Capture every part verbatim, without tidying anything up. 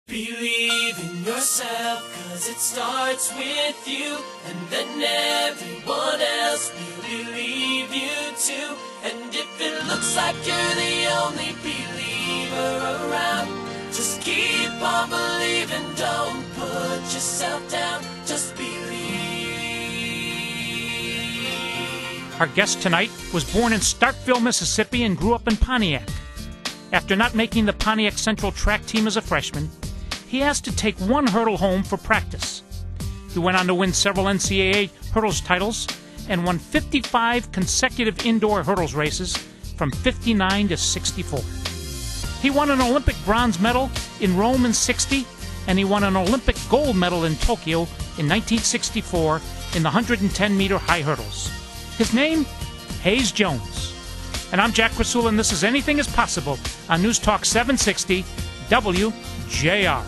Believe in yourself, cause it starts with you, and then everyone else will believe you too. And if it looks like you're the only believer around, just keep on believing, don't put yourself down, just believe. Our guest tonight was born in Starkville, Mississippi and grew up in Pontiac. After not making the Pontiac Central track team as a freshman, he asked to take one hurdle home for practice. He went on to win several N C double A hurdles titles and won fifty-five consecutive indoor hurdles races from fifty-nine to sixty-four. He won an Olympic bronze medal in Rome in sixty, and he won an Olympic gold medal in Tokyo in nineteen sixty-four in the one hundred ten meter high hurdles. His name, Hayes Jones. And I'm Jack Krasula, and this is Anything is Possible on News Talk seven sixty W J R.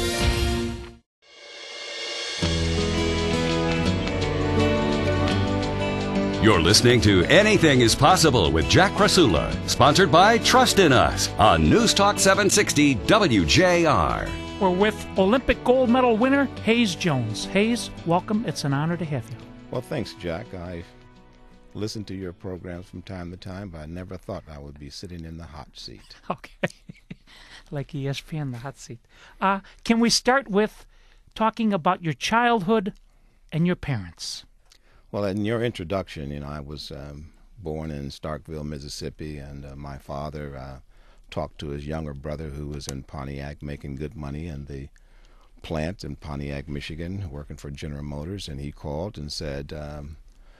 You're listening to Anything is Possible with Jack Krasula, sponsored by Trust in Us on News Talk seven sixty W J R. We're with Olympic gold medal winner Hayes Jones. Hayes, welcome. It's an honor to have you. Well, thanks, Jack. I listen to your programs from time to time, but I never thought I would be sitting in the hot seat. Okay. Like E S P N, the hot seat. Uh, can we start with talking about your childhood and your parents? Well, in your introduction, you know, I was um, born in Starkville, Mississippi, and uh, my father uh, talked to his younger brother who was in Pontiac making good money in the plant in Pontiac, Michigan, working for General Motors, and he called and said, um,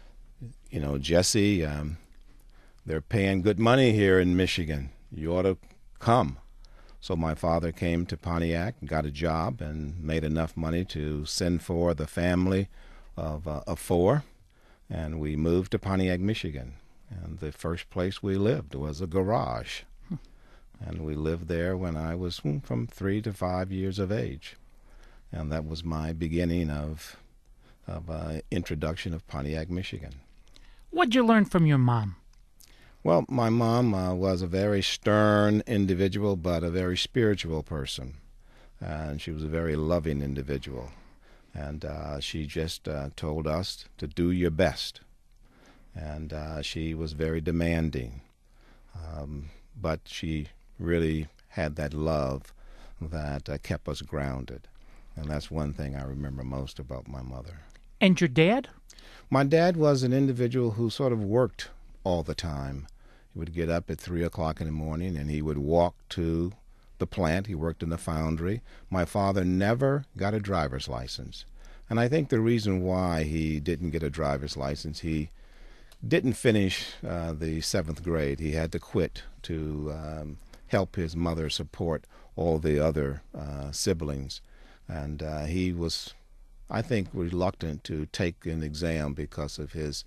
you know, Jesse, um, they're paying good money here in Michigan. You ought to come. So my father came to Pontiac, got a job, and made enough money to send for the family of, uh, of four. And we moved to Pontiac, Michigan. And the first place we lived was a garage. Hmm. And we lived there when I was hmm, from three to five years of age. And that was my beginning of of uh, introduction of Pontiac, Michigan. What'd you learn from your mom? Well, my mom uh, was a very stern individual, but a very spiritual person. And she was a very loving individual. And uh, she just uh, told us to do your best. And uh, she was very demanding. Um, but she really had that love that uh, kept us grounded. And that's one thing I remember most about my mother. And your dad? My dad was an individual who sort of worked all the time. He would get up at three o'clock in the morning and he would walk to the plant. He worked in the foundry. My father never got a driver's license. And I think the reason why he didn't get a driver's license, he didn't finish uh, the seventh grade. He had to quit to um, help his mother support all the other uh, siblings. And uh, he was, I think, reluctant to take an exam because of his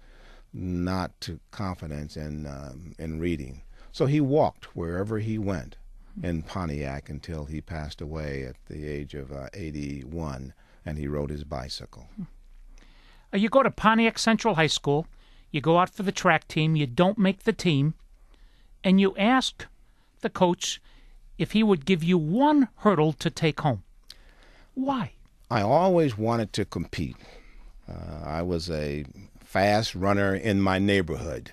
not confidence in, um, in reading. So he walked wherever he went in Pontiac until he passed away at the age of uh, eighty-one, and he rode his bicycle. Uh, you go to Pontiac Central High School, you go out for the track team, you don't make the team, and you ask the coach if he would give you one hurdle to take home. Why? I always wanted to compete. Uh, I was a fast runner in my neighborhood.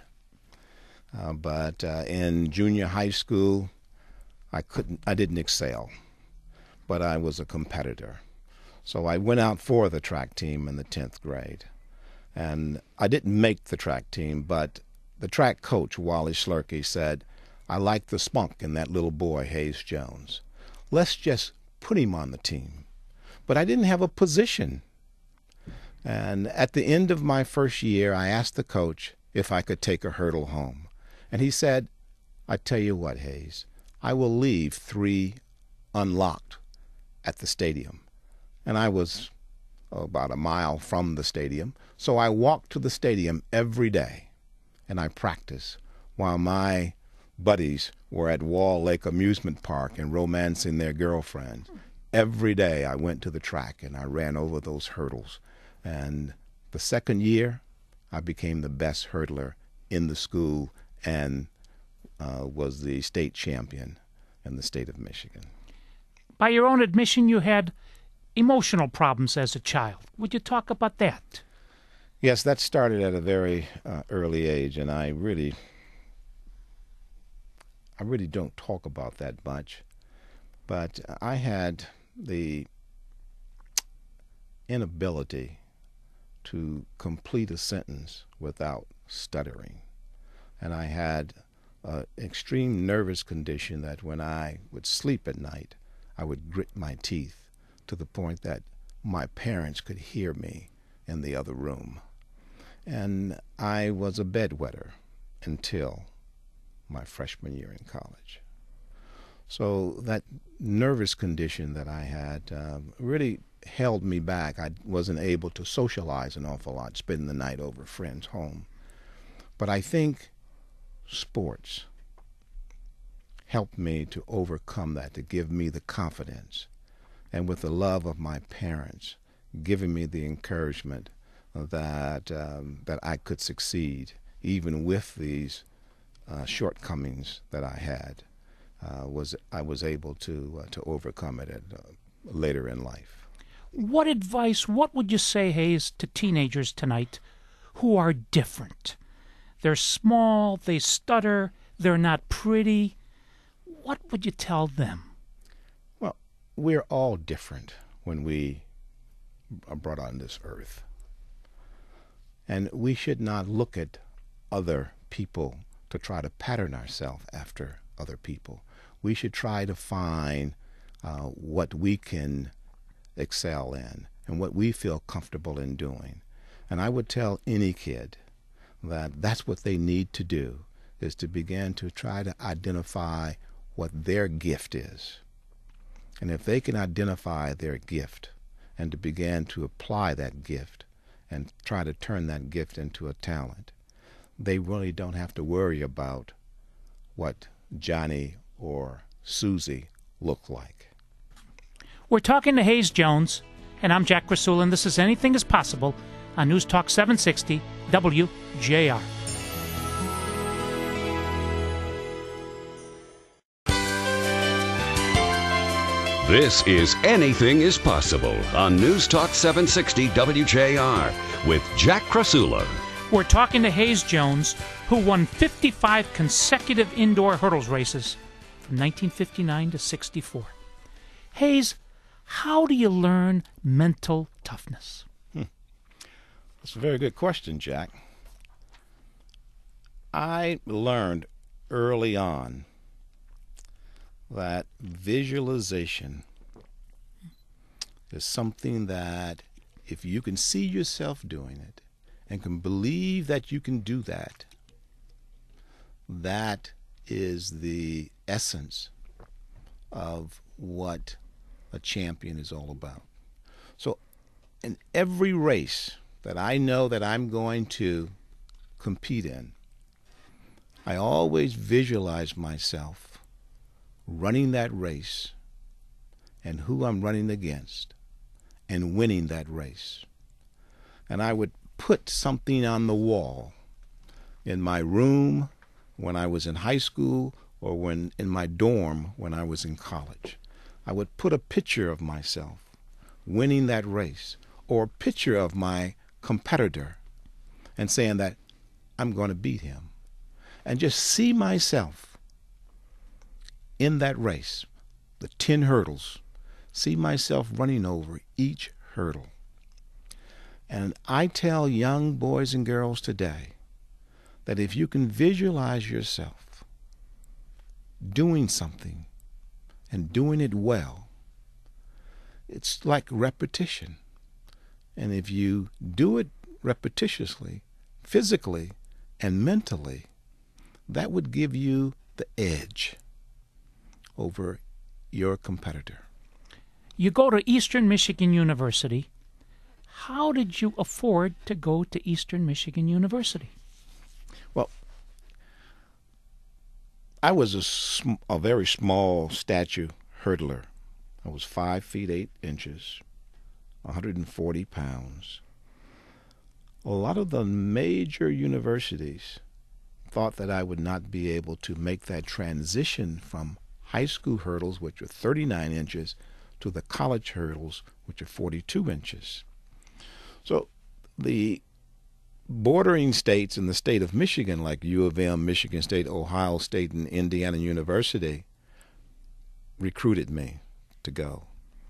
Uh, but uh, in junior high school, I couldn't, I didn't excel, but I was a competitor. So I went out for the track team in the tenth grade. And I didn't make the track team, but the track coach, Wally Slurkey, said, I like the spunk in that little boy, Hayes Jones. Let's just put him on the team. But I didn't have a position. And at the end of my first year, I asked the coach if I could take a hurdle home. And he said, I tell you what, Hayes, I will leave three unlocked at the stadium. And I was oh, about a mile from the stadium. So I walked to the stadium every day, and I practiced while my buddies were at Wall Lake Amusement Park and romancing their girlfriends. Every day I went to the track, and I ran over those hurdles. And the second year, I became the best hurdler in the school and uh, was the state champion in the state of Michigan. By your own admission, you had emotional problems as a child. Would you talk about that? Yes, that started at a very uh, early age, and I really, I really don't talk about that much. But I had the inability to complete a sentence without stuttering. And I had an extreme nervous condition that when I would sleep at night, I would grit my teeth to the point that my parents could hear me in the other room. And I was a bedwetter until my freshman year in college. So that nervous condition that I had uh, really held me back. I wasn't able to socialize an awful lot, spending the night over a friend's home. But I think sports helped me to overcome that, to give me the confidence, and with the love of my parents, giving me the encouragement that um, that I could succeed, even with these uh, shortcomings that I had. Uh, was I was able to uh, to overcome it at, uh, later in life. What advice, what would you say, Hayes, to teenagers tonight who are different? They're small, they stutter, they're not pretty. What would you tell them? Well, we're all different when we are brought on this earth. And we should not look at other people to try to pattern ourselves after other people. We should try to find uh, what we can excel in and what we feel comfortable in doing. And I would tell any kid that that's what they need to do, is to begin to try to identify what their gift is. And if they can identify their gift and to begin to apply that gift and try to turn that gift into a talent, they really don't have to worry about what Johnny or Susie look like. We're talking to Hayes Jones, and I'm Jack Rasul, and this is Anything is Possible on News Talk seven sixty W J R. This is Anything is Possible on News Talk seven sixty W J R with Jack Krasula. We're talking to Hayes Jones, who won fifty-five consecutive indoor hurdles races from nineteen fifty-nine to sixty-four. Hayes, how do you learn mental toughness? Hmm. That's a very good question, Jack. I learned early on that visualization is something that if you can see yourself doing it and can believe that you can do that, that is the essence of what a champion is all about. So in every race that I know that I'm going to compete in, I always visualize myself running that race and who I'm running against and winning that race. And I would put something on the wall in my room when I was in high school or when in my dorm when I was in college. I would put a picture of myself winning that race or a picture of my competitor and saying that I'm going to beat him, and just see myself in that race, the ten hurdles, see myself running over each hurdle. And I tell young boys and girls today that if you can visualize yourself doing something and doing it well, it's like repetition. And if you do it repetitiously, physically and mentally, that would give you the edge over your competitor. You go to Eastern Michigan University. How did you afford to go to Eastern Michigan University? Well, I was a, sm- a very small stature hurdler. I was five feet eight inches, one hundred forty pounds. A lot of the major universities thought that I would not be able to make that transition from high school hurdles, which are thirty-nine inches, to the college hurdles, which are forty-two inches. So the bordering states in the state of Michigan, like U of M, Michigan State, Ohio State, and Indiana University, recruited me to go.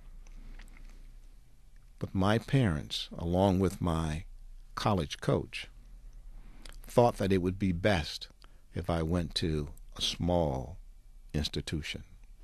But my parents, along with my college coach, thought that it would be best if I went to a small institution.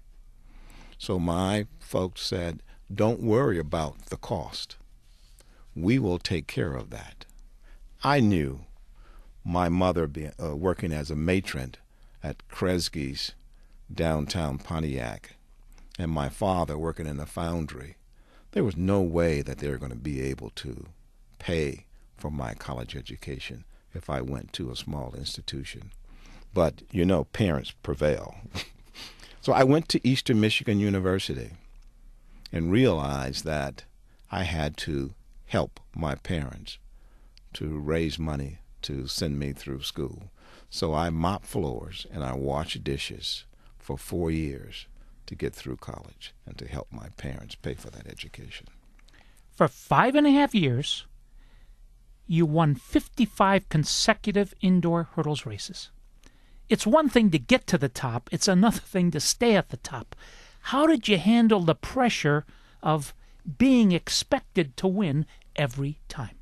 So my folks said, don't worry about the cost. We will take care of that. I knew my mother being, uh, working as a matron at Kresge's downtown Pontiac, and my father working in a foundry. There was no way that they were going to be able to pay for my college education if I went to a small institution. But, you know, parents prevail. So I went to Eastern Michigan University and realized that I had to help my parents to raise money to send me through school. So I mopped floors and I washed dishes for four years to get through college and to help my parents pay for that education. For five and a half years, you won fifty-five consecutive indoor hurdles races. It's one thing to get to the top. It's another thing to stay at the top. How did you handle the pressure of being expected to win every time?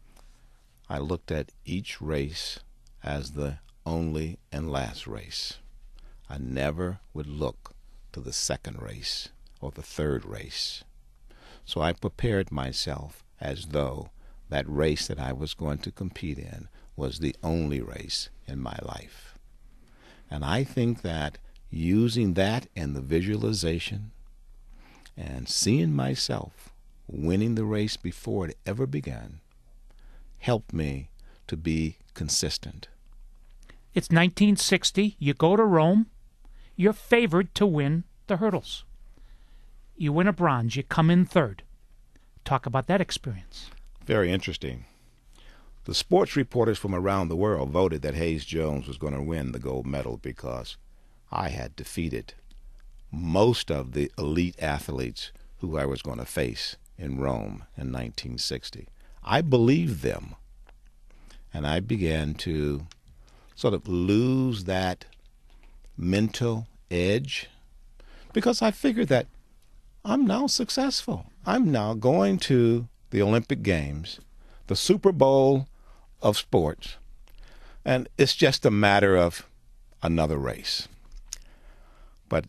I looked at each race as the only and last race. I never would look to the second race or the third race. So I prepared myself as though that race that I was going to compete in was the only race in my life. And I think that using that and the visualization and seeing myself winning the race before it ever began helped me to be consistent. It's nineteen sixty. You go to Rome. You're favored to win the hurdles. You win a bronze. You come in third. Talk about that experience. Very interesting. The sports reporters from around the world voted that Hayes Jones was going to win the gold medal because I had defeated most of the elite athletes who I was going to face in Rome in nineteen sixty. I believed them, and I began to sort of lose that mental edge because I figured that I'm now successful. I'm now going to the Olympic Games, the Super Bowl of sports, and it's just a matter of another race. But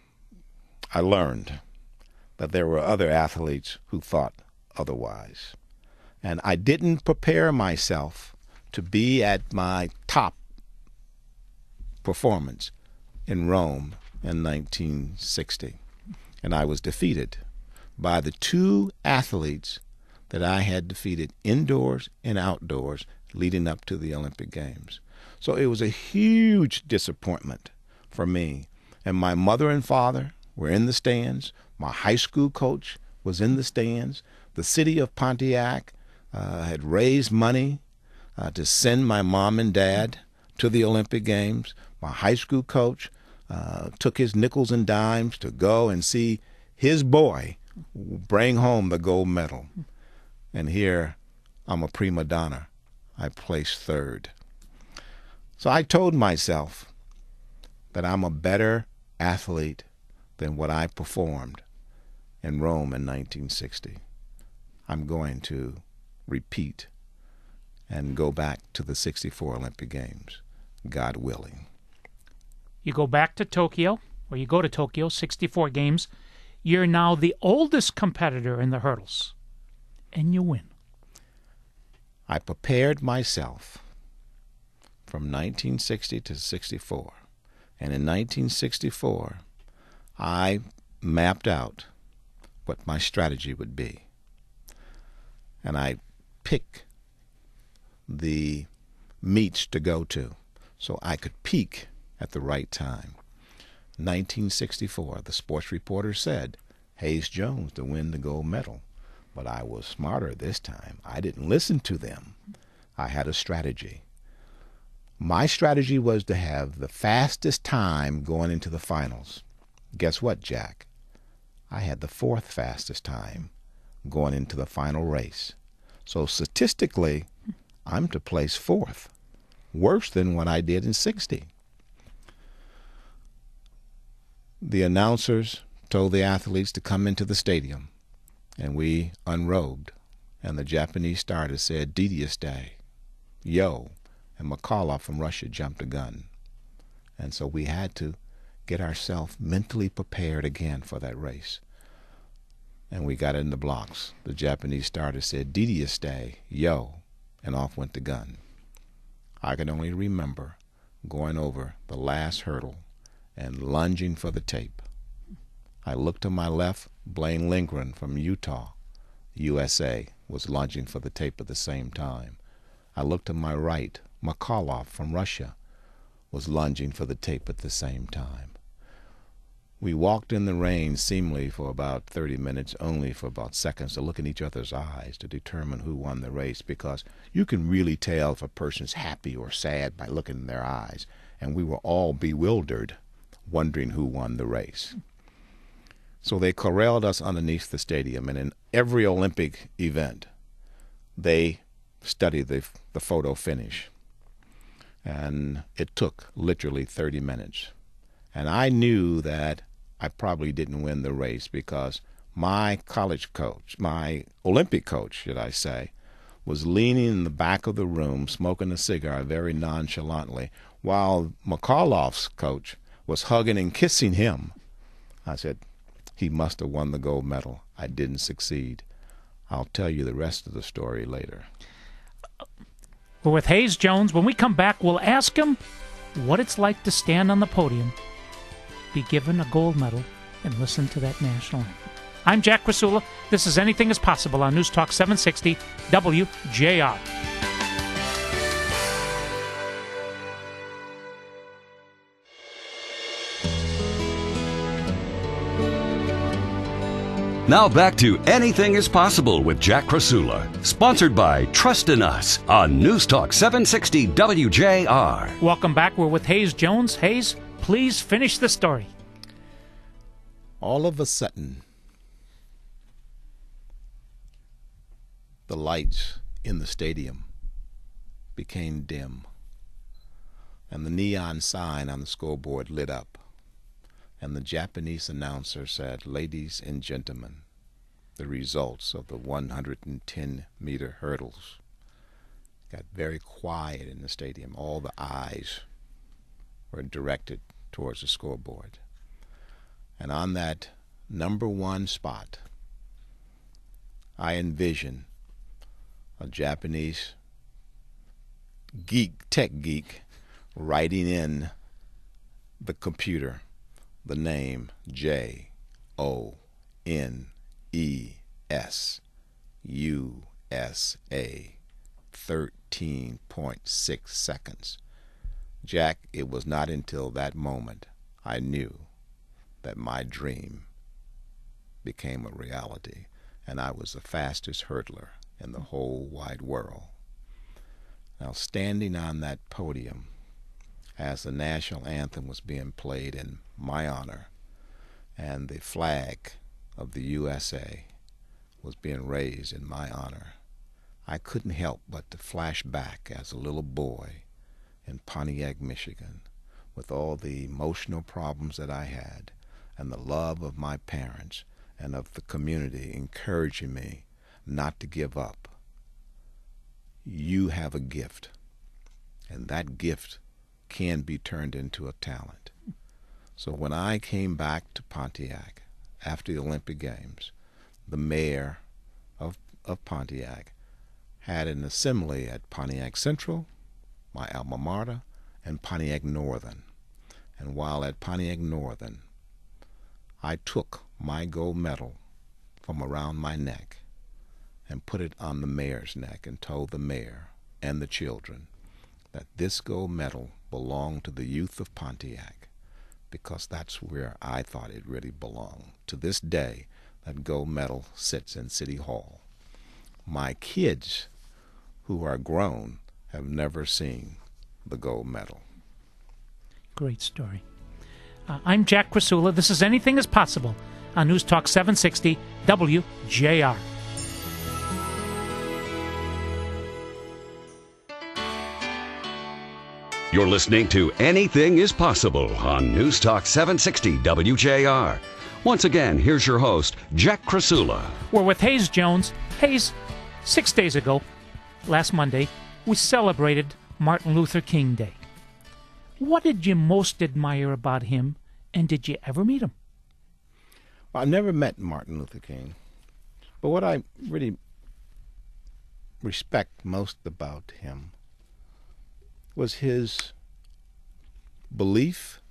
I learned that there were other athletes who thought otherwise. And I didn't prepare myself to be at my top performance in Rome in nineteen sixty. And I was defeated by the two athletes that I had defeated indoors and outdoors leading up to the Olympic Games. So it was a huge disappointment for me. And my mother and father were in the stands. My high school coach was in the stands. The city of Pontiac uh, had raised money uh, to send my mom and dad to the Olympic Games. My high school coach uh, took his nickels and dimes to go and see his boy bring home the gold medal. And here I'm a prima donna. I placed third. So I told myself that I'm a better athlete than what I performed in Rome in nineteen sixty. I'm going to repeat and go back to the sixty-four Olympic Games, God willing. You go back to Tokyo, or you go to Tokyo, sixty-four games. You're now the oldest competitor in the hurdles, and you win. I prepared myself from nineteen sixty to sixty-four. And in nineteen sixty-four, I mapped out what my strategy would be. And I picked the meets to go to so I could peak at the right time. nineteen sixty-four, the sports reporter said, Hayes Jones to win the gold medal. But I was smarter this time. I didn't listen to them. I had a strategy. My strategy was to have the fastest time going into the finals. Guess what, Jack? I had the fourth fastest time going into the final race. So statistically, I'm to place fourth. Worse than what I did in sixty. The announcers told the athletes to come into the stadium, and we unrobed, and the Japanese starter said, "Didier, yo," and McAuliffe from Russia jumped a gun. And so we had to get ourselves mentally prepared again for that race. And we got in the blocks. The Japanese starter said, "Didier, yo," and off went the gun. I can only remember going over the last hurdle and lunging for the tape. I looked to my left, Blaine Lindgren from Utah, U S A, was lunging for the tape at the same time. I looked to my right, McAuliffe from Russia was lunging for the tape at the same time. We walked in the rain seemingly for about thirty minutes, only for about seconds, to look in each other's eyes to determine who won the race, because you can really tell if a person's happy or sad by looking in their eyes. And we were all bewildered, wondering who won the race. So they corralled us underneath the stadium, and in every Olympic event, they study the, the photo finish. And it took literally thirty minutes. And I knew that I probably didn't win the race because my college coach, my Olympic coach, should I say, was leaning in the back of the room, smoking a cigar very nonchalantly, while McAuliffe's coach was hugging and kissing him. I said, he must have won the gold medal. I didn't succeed. I'll tell you the rest of the story later. We're with Hayes Jones. When we come back, we'll ask him what it's like to stand on the podium, be given a gold medal, and listen to that national anthem. I'm Jack Krasula. This is Anything is Possible on News Talk seven sixty W J R. Now back to Anything is Possible with Jack Krasula, sponsored by Trust in Us on News Talk seven sixty W J R. Welcome back. We're with Hayes Jones. Hayes, please finish the story. All of a sudden, the lights in the stadium became dim, and the neon sign on the scoreboard lit up. And the Japanese announcer said, "Ladies and gentlemen, the results of the one hundred ten meter hurdles." Got very quiet in the stadium. All the eyes were directed towards the scoreboard. And on that number one spot, I envision a Japanese geek, tech geek, writing in the computer the name J O N E S U S A, thirteen point six seconds. Jack, it was not until that moment I knew that my dream became a reality, and I was the fastest hurdler in the whole wide world. Now, standing on that podium as the national anthem was being played in my honor, and the flag of the U S A was being raised in my honor, I couldn't help but to flash back as a little boy in Pontiac, Michigan, with all the emotional problems that I had, and the love of my parents and of the community encouraging me not to give up. You have a gift, and that gift can be turned into a talent. So when I came back to Pontiac after the Olympic Games, the mayor of, of Pontiac had an assembly at Pontiac Central, my alma mater, and Pontiac Northern. And while at Pontiac Northern, I took my gold medal from around my neck and put it on the mayor's neck and told the mayor and the children that this gold medal belonged to the youth of Pontiac, because that's where I thought it really belonged. To this day, that gold medal sits in City Hall. My kids, who are grown, have never seen the gold medal. Great story. Uh, I'm Jack Krasula. This is Anything is Possible on News Talk seven sixty W J R. You're listening to Anything is Possible on News Talk seven sixty W J R. Once again, here's your host, Jack Krasula. We're with Hayes Jones. Hayes, six days ago, last Monday, we celebrated Martin Luther King Day. What did you most admire about him, and did you ever meet him? Well, I've never met Martin Luther King, but what I really respect most about him was his belief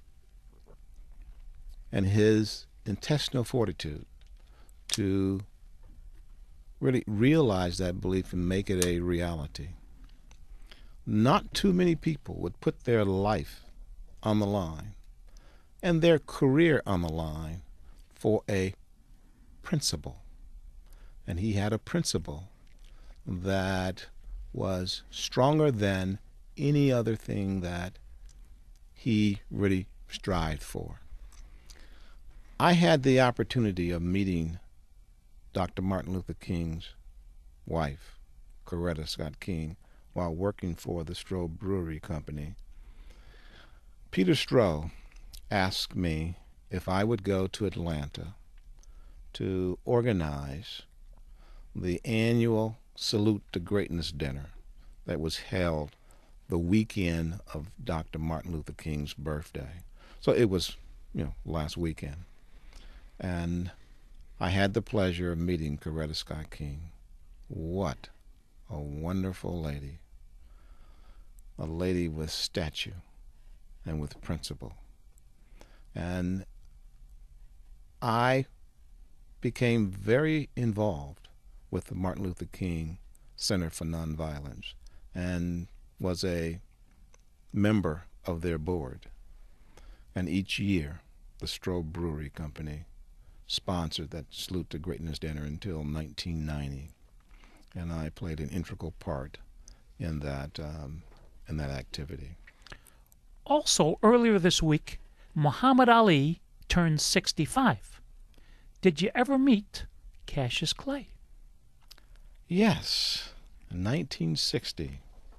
and his intestinal fortitude to really realize that belief and make it a reality. Not too many people would put their life on the line and their career on the line for a principle. And he had a principle that was stronger than any other thing that he really strived for. I had the opportunity of meeting Doctor Martin Luther King's wife, Coretta Scott King, while working for the Stroh Brewery Company. Peter Stroh asked me if I would go to Atlanta to organize the annual Salute to Greatness dinner that was held the weekend of Doctor Martin Luther King's birthday. So it was, you know, last weekend. And I had the pleasure of meeting Coretta Scott King. What a wonderful lady. A lady with stature and with principle. And I became very involved with the Martin Luther King Center for Nonviolence and was a member of their board. And each year, the Stroh Brewery Company sponsored that Salute to Greatness dinner until nineteen ninety. And I played an integral part in that, um, in that activity. Also, earlier this week, Muhammad Ali turned sixty-five. Did you ever meet Cassius Clay? Yes. In nineteen sixty,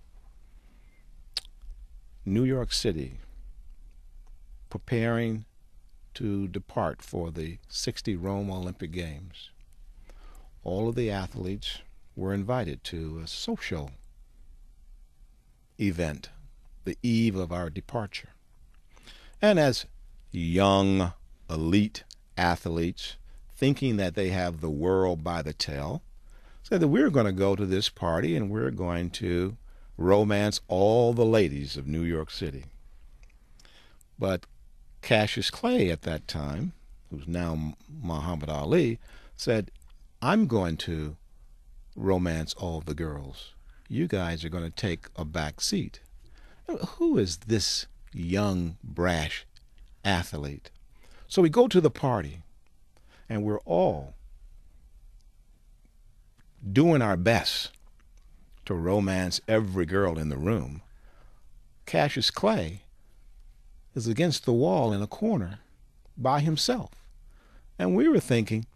New York City, preparing to depart for the sixty Rome Olympic Games. All of the athletes were invited to a social event the eve of our departure. And as young, elite athletes, thinking that they have the world by the tail, said that we're going to go to this party and we're going to romance all the ladies of New York City. But Cassius Clay at that time, who's now Muhammad Ali, said, I'm going to romance all the girls. You guys are going to take a back seat. Who is this young, brash athlete? So we go to the party, and we're all doing our best to romance every girl in the room. Cassius Clay is against the wall in a corner by himself. And we were thinking,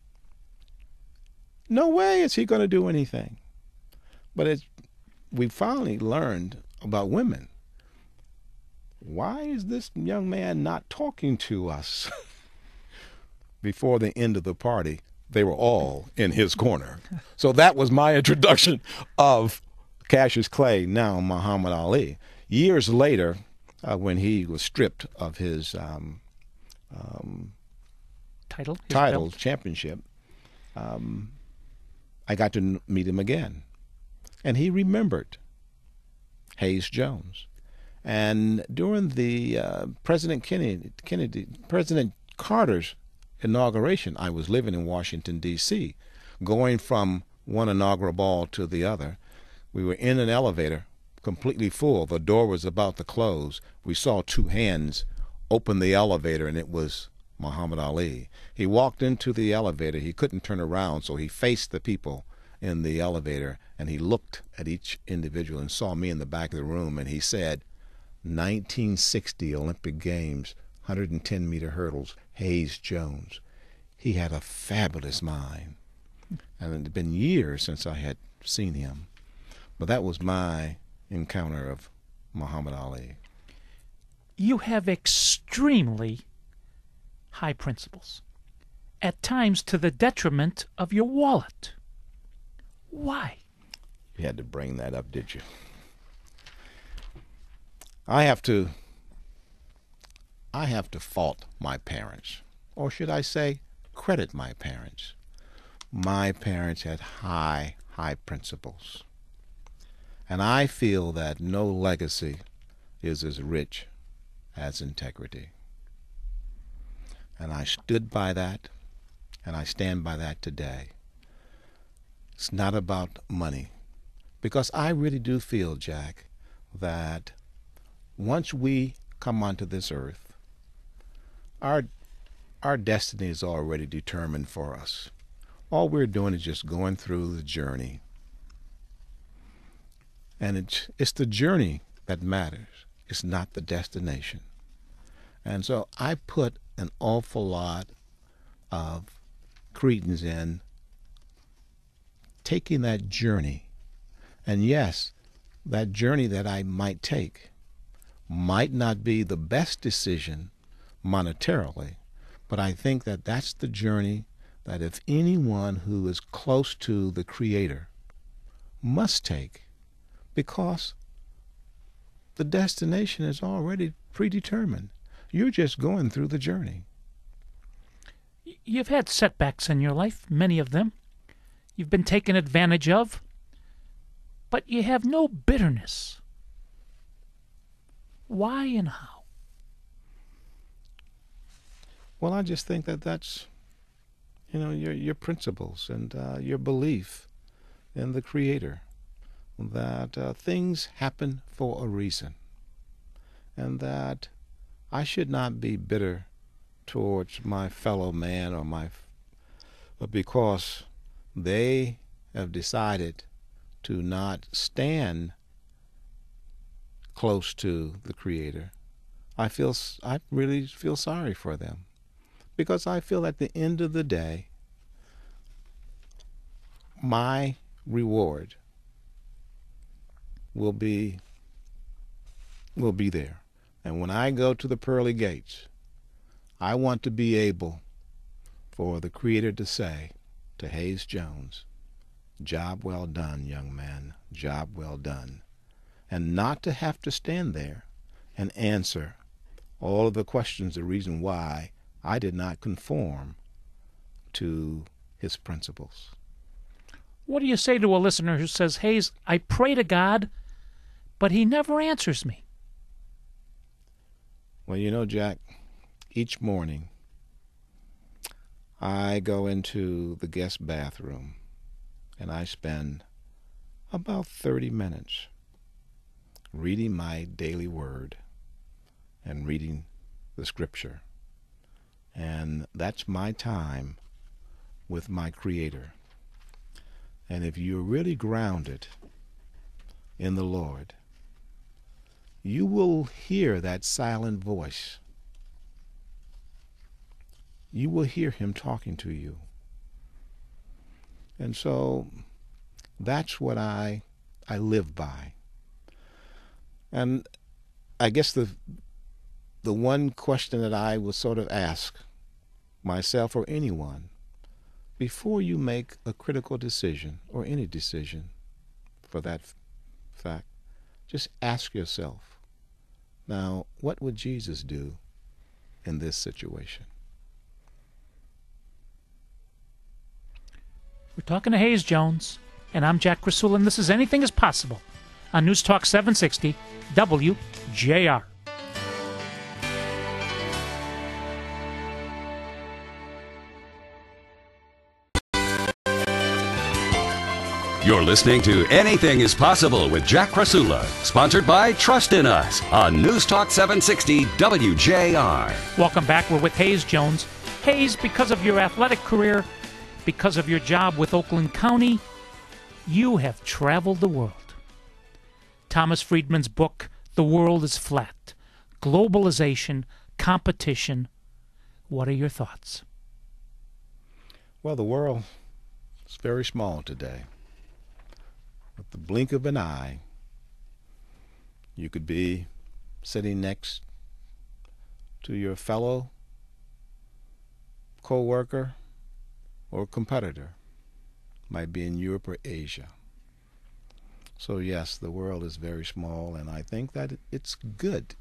no way is he going to do anything. But it, we finally learned about women. Why is this young man not talking to us? Before the end of the party, they were all in his corner. So that was my introduction of Cassius Clay, now Muhammad Ali. Years later, uh, when he was stripped of his um, um, Title? His title, belt? championship, um, I got to n- meet him again. And he remembered Hayes Jones. And during the uh, President Kennedy, Kennedy, President Carter's inauguration, I was living in Washington, D C, going from one inaugural ball to the other. We were in an elevator, completely full. The door was about to close. We saw two hands open the elevator, and it was Muhammad Ali. He walked into the elevator. He couldn't turn around, so he faced the people in the elevator, and he looked at each individual and saw me in the back of the room, and he said, nineteen sixty Olympic Games, hundred ten meter hurdles, Hayes Jones. He had a fabulous mind. And it had been years since I had seen him. But that was my encounter of Muhammad Ali. You have extremely high principles, at times to the detriment of your wallet. Why? You had to bring that up, did you? I have to, I have to fault my parents, or should I say, credit my parents. My parents had high, high principles. And I feel that no legacy is as rich as integrity. And I stood by that, and I stand by that today. It's not about money, because I really do feel, Jack, that once we come onto this earth, our our destiny is already determined for us. All we're doing is just going through the journey. And it's, it's the journey that matters. It's not the destination. And so I put an awful lot of credence in taking that journey. And yes, that journey that I might take might not be the best decision monetarily, but I think that that's the journey that if anyone who is close to the Creator must take, because the destination is already predetermined. You're just going through the journey. You've had setbacks in your life, many of them. You've been taken advantage of, but you have no bitterness. Why and how? Well, I just think that that's, you know, your your principles and uh, your belief in the Creator, that uh, things happen for a reason, and that I should not be bitter towards my fellow man or my, but because they have decided to not stand close to the Creator, I feel I really feel sorry for them, because I feel at the end of the day, my reward will be will be there. And when I go to the pearly gates, I want to be able for the Creator to say to Hayes Jones, "Job well done, young man, job well done," and not to have to stand there and answer all of the questions, the reason why I did not conform to his principles. What do you say to a listener who says, Hayes, I pray to God, but he never answers me? Well, you know, Jack, each morning I go into the guest bathroom and I spend about thirty minutes reading my daily word and reading the scripture. And that's my time with my Creator. And if you're really grounded in the Lord, you will hear that silent voice. You will hear him talking to you. And so that's what I I live by. And I guess the the one question that I would sort of ask myself or anyone, before you make a critical decision, or any decision for that f- fact, just ask yourself, now, what would Jesus do in this situation? We're talking to Hayes Jones, and I'm Jack Krasula, and this is Anything is Possible on News Talk seven sixty W J R. You're listening to Anything is Possible with Jack Krasula, sponsored by Trust in Us on News Talk seven sixty W J R. Welcome back. We're with Hayes Jones. Hayes, because of your athletic career, because of your job with Oakland County, you have traveled the world. Thomas Friedman's book, The World is Flat, Globalization, competition. What are your thoughts? Well, the world is very small today. With the blink of an eye, you could be sitting next to your fellow co-worker or competitor. Might be in Europe or Asia. So yes, the world is very small, and I think that it's good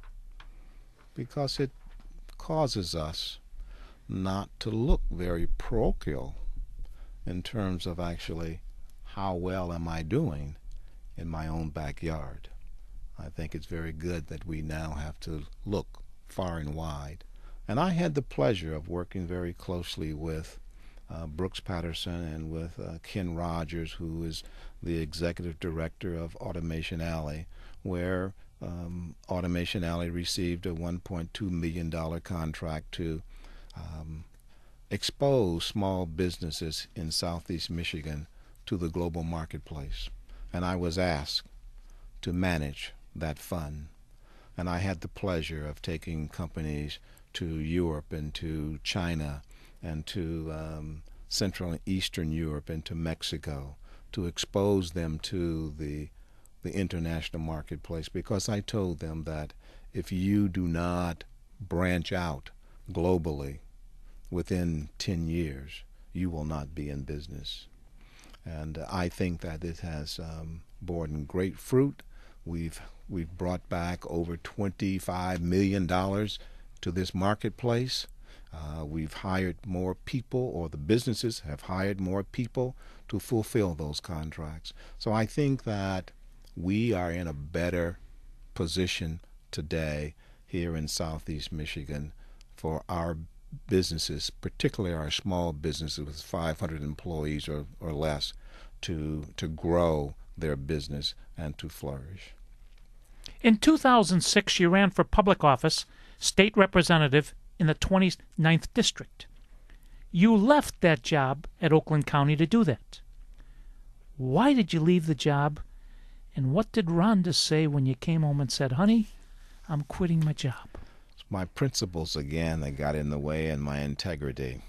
because it causes us not to look very parochial in terms of actually how well am I doing in my own backyard. I think it's very good that we now have to look far and wide. And I had the pleasure of working very closely with uh, Brooks Patterson and with uh, Ken Rogers, who is the executive director of Automation Alley, where um, Automation Alley received a one point two million dollars contract to um, expose small businesses in Southeast Michigan to the global marketplace. And I was asked to manage that fund. And I had the pleasure of taking companies to Europe and to China and to um, Central and Eastern Europe and to Mexico to expose them to the the international marketplace, because I told them that if you do not branch out globally within ten years, you will not be in business. And uh, I think that it has um, borne great fruit. We've we've brought back over twenty-five million dollars to this marketplace. Uh, we've hired more people, or the businesses have hired more people to fulfill those contracts. So I think that we are in a better position today here in Southeast Michigan for our businesses, particularly our small businesses with five hundred employees or, or less, to to grow their business and to flourish. In two thousand six, you ran for public office, state representative in the twenty-ninth District. You left that job at Oakland County to do that. Why did you leave the job, and what did Rhonda say when you came home and said, honey, I'm quitting my job? It's my principles again that got in the way, and my integrity.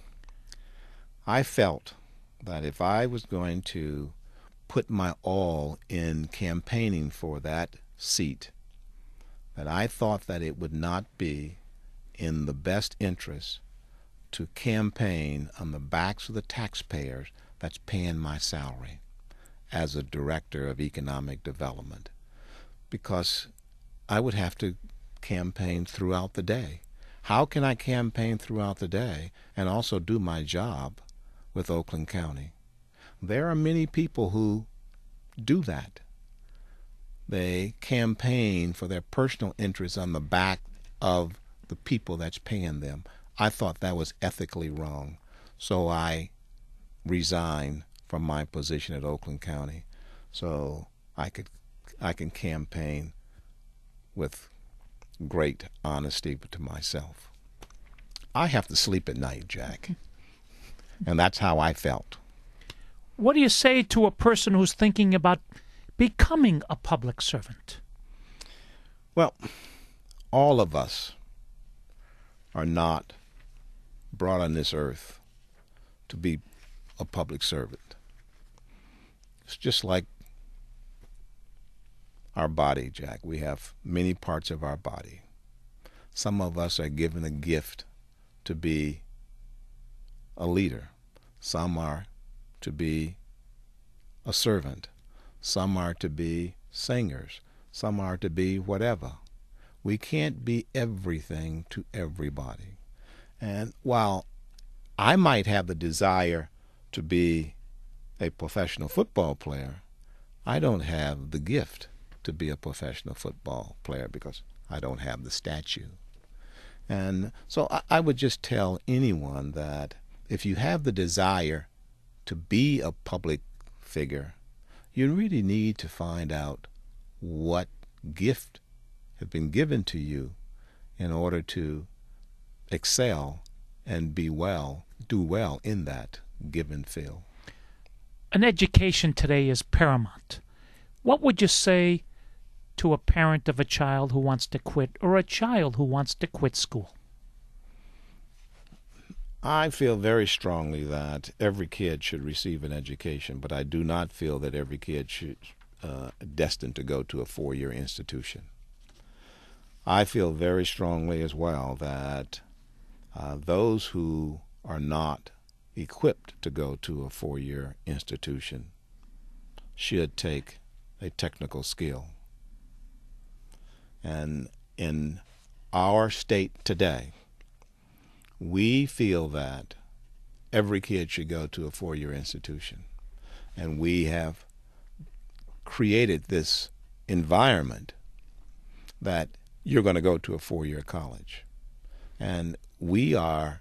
I felt that if I was going to put my all in campaigning for that seat, that I thought that it would not be in the best interest to campaign on the backs of the taxpayers that's paying my salary as a director of economic development, because I would have to campaign throughout the day. How can I campaign throughout the day and also do my job with Oakland County? There are many people who do that. They campaign for their personal interests on the back of the people that's paying them. I thought that was ethically wrong, so I resigned from my position at Oakland County, so I could I can campaign with great honesty to myself. I have to sleep at night, Jack, and that's how I felt. What do you say to a person who's thinking about becoming a public servant? Well, all of us are not brought on this earth to be a public servant. It's just like our body, Jack. We have many parts of our body. Some of us are given a gift to be a leader. Some are to be a servant. Some are to be singers. Some are to be whatever. We can't be everything to everybody. And while I might have the desire to be a professional football player, I don't have the gift to be a professional football player because I don't have the statue. And so I, I would just tell anyone that if you have the desire to be a public figure, you really need to find out what gift has been given to you in order to excel and be well, do well in that given field. An education today is paramount. What would you say to a parent of a child who wants to quit or a child who wants to quit school? I feel very strongly that every kid should receive an education, but I do not feel that every kid should uh, destined to go to a four-year institution. I feel very strongly as well that uh, those who are not equipped to go to a four-year institution should take a technical skill. And in our state today, we feel that every kid should go to a four-year institution. And we have created this environment that you're going to go to a four-year college. And we are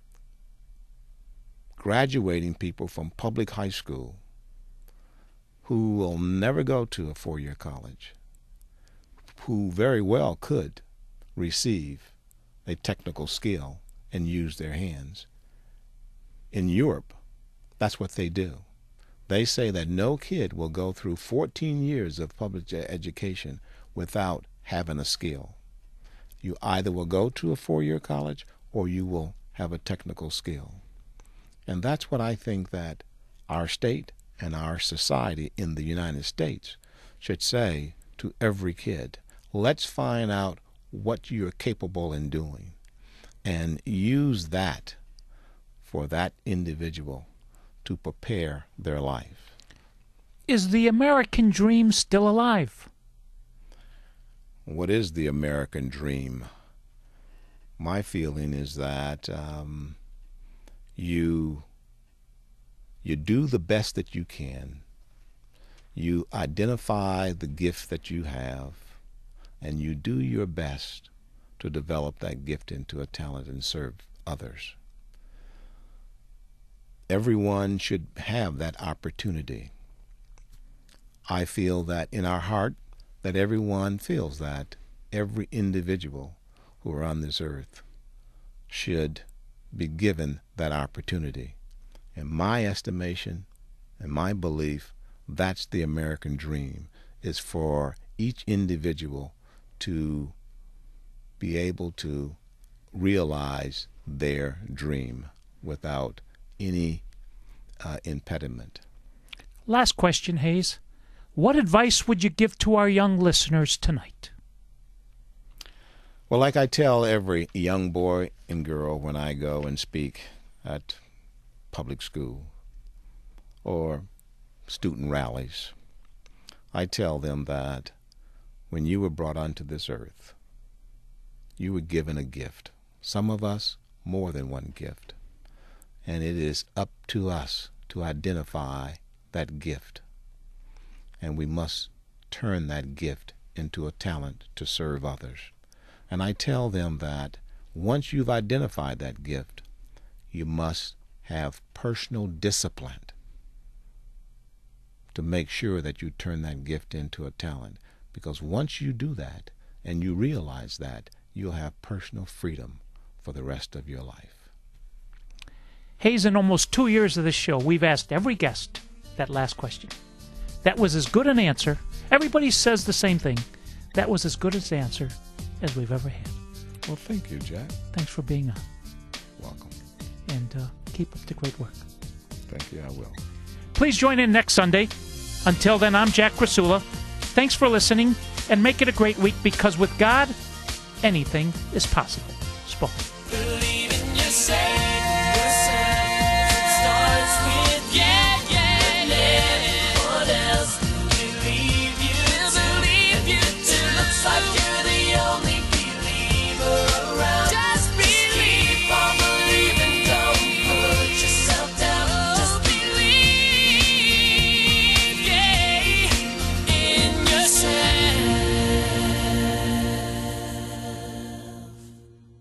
graduating people from public high school who will never go to a four-year college, who very well could receive a technical skill and use their hands. In Europe, that's what they do. They say that no kid will go through fourteen years of public education without having a skill. You either will go to a four-year college or you will have a technical skill. And that's what I think that our state and our society in the United States should say to every kid. Let's find out what you're capable in doing and use that for that individual to prepare their life. Is the American dream still alive? What is the American dream? My feeling is that um, you you do the best that you can. You identify the gift that you have, and you do your best to develop that gift into a talent and serve others. Everyone should have that opportunity. I feel that in our heart that everyone feels that every individual who are on this earth should be given that opportunity. In my estimation and my belief, that's the American dream, is for each individual to be able to realize their dream without any uh, impediment. Last question, Hayes. What advice would you give to our young listeners tonight? Well, like I tell every young boy and girl when I go and speak at public school or student rallies, I tell them that when you were brought onto this earth, you were given a gift. Some of us, more than one gift. And it is up to us to identify that gift. And we must turn that gift into a talent to serve others. And I tell them that once you've identified that gift, you must have personal discipline to make sure that you turn that gift into a talent. Because once you do that and you realize that, you'll have personal freedom for the rest of your life. Hayes, in almost two years of this show, we've asked every guest that last question. That was as good an answer. Everybody says the same thing. That was as good an answer as we've ever had. Well, thank you, Jack. Thanks for being on. Welcome. And uh, keep up the great work. Thank you, I will. Please join in next Sunday. Until then, I'm Jack Krasula. Thanks for listening, and make it a great week, because with God, anything is possible. Spoken.